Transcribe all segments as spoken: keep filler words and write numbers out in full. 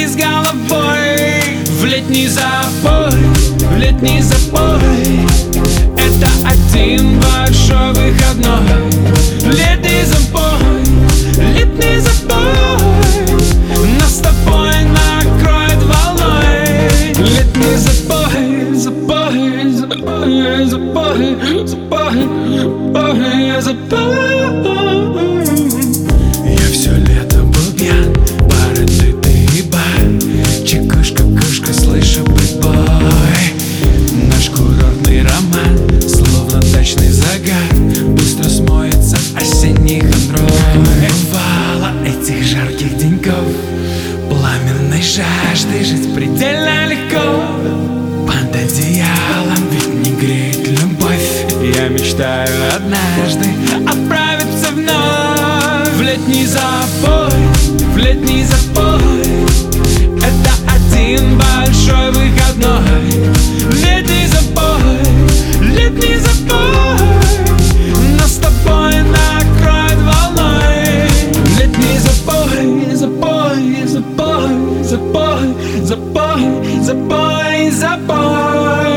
руки с головой в летний запой, в летний запой. Это один большой выходной. Летний запой, летний запой, нас с тобой накроет волной. Летний запой, запой, запой, запой, запой, запой, запой. Я все лето был пьян, бары, ты и бар, чекушка, кушка, слышу бэтбой. Наш курортный роман, словно дачный загар, быстро смоется осенний хандрой. Бывало этих жарких деньков, пламенной жажды жить предельно легко. Под одеялом ведь не греет любовь. Я мечтаю однажды отправиться вновь в летний запой, в летний запой. Это один большой выходной. Летний запой, летний запой, нас с тобой накроет волной. Летний запой, запой, запой, запой, запой, запой, запой.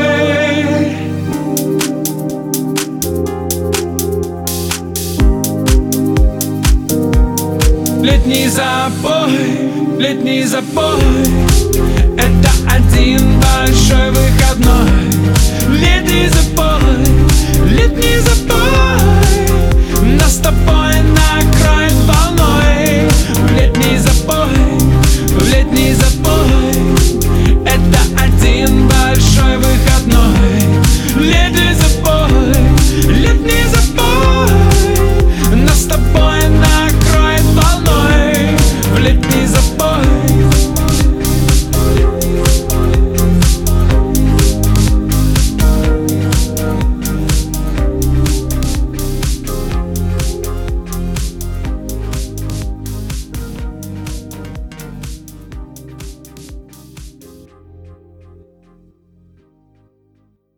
Летний запой, летний запой. Это один большой выходной. Летний запой, летний запой.